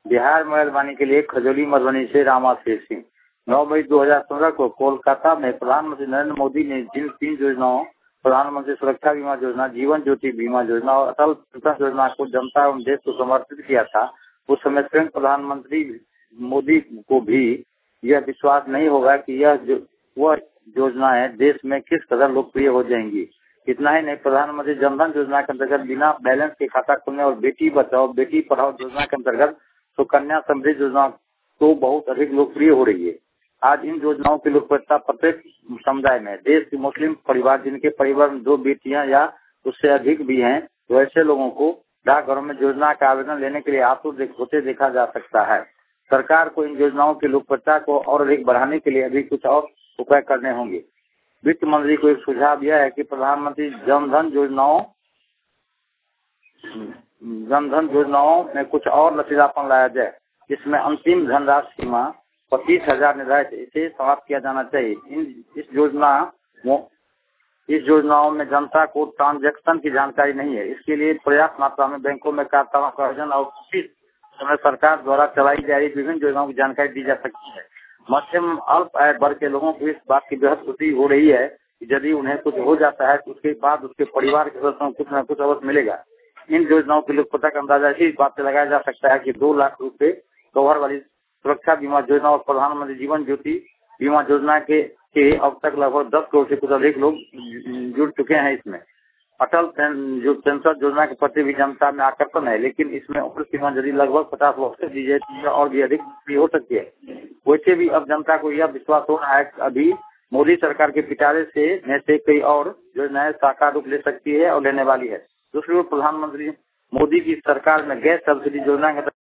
बिहार में मेहरबानी के लिए खजौली मधुबनी से रामाशेर सिंह। 9 मई 2015 को कोलकाता में प्रधानमंत्री नरेंद्र मोदी ने जिन 3 योजनाओं प्रधानमंत्री सुरक्षा बीमा योजना, जीवन ज्योति बीमा योजना और अटल पेंशन योजना को जनता एवं देश को समर्पित किया था, उस समय स्वयं प्रधानमंत्री मोदी को भी यह विश्वास नहीं होगा कि वह योजनाएं देश में किस कदर लोकप्रिय हो जाएंगी। इतना ही नहीं, प्रधानमंत्री जनधन योजना के अंतर्गत बिना बैलेंस के खाता खोलने और बेटी बचाओ बेटी पढ़ाओ योजना के अंतर्गत सुकन्या समृद्धि योजना तो बहुत अधिक लोकप्रिय हो रही है। आज इन योजनाओं की लोकप्रियता प्रत्येक समुदाय में, देश के मुस्लिम परिवार जिनके परिवार में 2 बेटियां या उससे अधिक भी हैं, तो ऐसे लोगों को डाकघरों में योजना का आवेदन लेने के लिए आतुर होते देखा जा सकता है। सरकार को इन योजनाओं की लोकप्रियता को और अधिक बढ़ाने के लिए अभी कुछ और उपाय करने होंगे। वित्त मंत्री को एक सुझाव यह है कि प्रधानमंत्री जनधन योजनाओं में कुछ और लचीलापन लाया जाए, जिसमें अंतिम धनराशि सीमा 25,000 निर्धारित इसे समाप्त किया जाना चाहिए। इस योजनाओं में जनता को ट्रांजैक्शन की जानकारी नहीं है, इसके लिए पर्याप्त मात्रा में बैंकों में खाताओं का आयोजन और उचित समय सरकार द्वारा चलाई जा रही विभिन्न योजनाओं की जानकारी दी जा सकती है। मध्यम अल्प आय वर्ग के लोगों को इस बात की बेहद खुशी हो रही है कि यदि उन्हें कुछ हो जाता है तो उसके बाद उसके परिवार के सदस्यों को कुछ न कुछ अवश्य मिलेगा। इन योजनाओं की लोकप्रियता का अंदाजा इसी बात से लगाया जा सकता है कि 2 लाख रुपए कवर वाली सुरक्षा बीमा योजना और प्रधानमंत्री जीवन ज्योति बीमा योजना के अब तक लगभग 10 करोड़ से कुछ अधिक लोग जुड़ चुके हैं। इसमें अटल पेंशन योजना के प्रति भी जनता में आकर्षण है, लेकिन इसमें उम्र सीमा यदि लगभग 50 वर्ष से दी जाए और भी अधिक हो सकती है। वैसे भी अब जनता को यह विश्वास हो रहा है कि अभी मोदी सरकार के पिटारे से कई और योजनाएं साकार रूप ले सकती है और लेने वाली है। दूसरी ओर प्रधानमंत्री मोदी की सरकार में गैस सब्सिडी योजना के